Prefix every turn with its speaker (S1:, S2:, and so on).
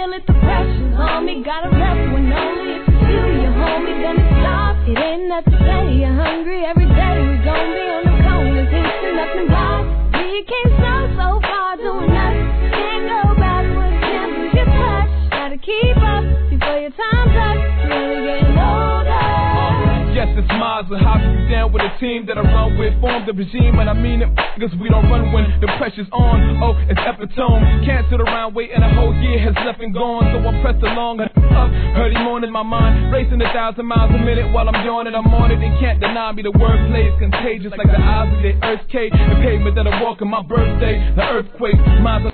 S1: Don't let the pressures on me. Gotta rest when only if it's you, your homie, then it's stop. It ain't enough to say you're hungry. Every day we gon' be on the corners, eating nothing but. We came so far doing us. Can't go backwards, can't lose your touch. Gotta keep up before your time's up. Really getting older.
S2: Yes, it's Mazza. How you down with a team that I run with? Form the regime, and I mean it, cause we don't run when the pressure's on. Oh, it's epitome. Can't sit around waiting, a whole year has left and gone. So I'm pressed along and up, early morning, my mind racing 1,000 miles a minute while I'm yawning. I'm on it, they can't deny me. The wordplay is contagious like the eyes of the earthquake. The pavement that I walk on my birthday, the earthquake. Mazza.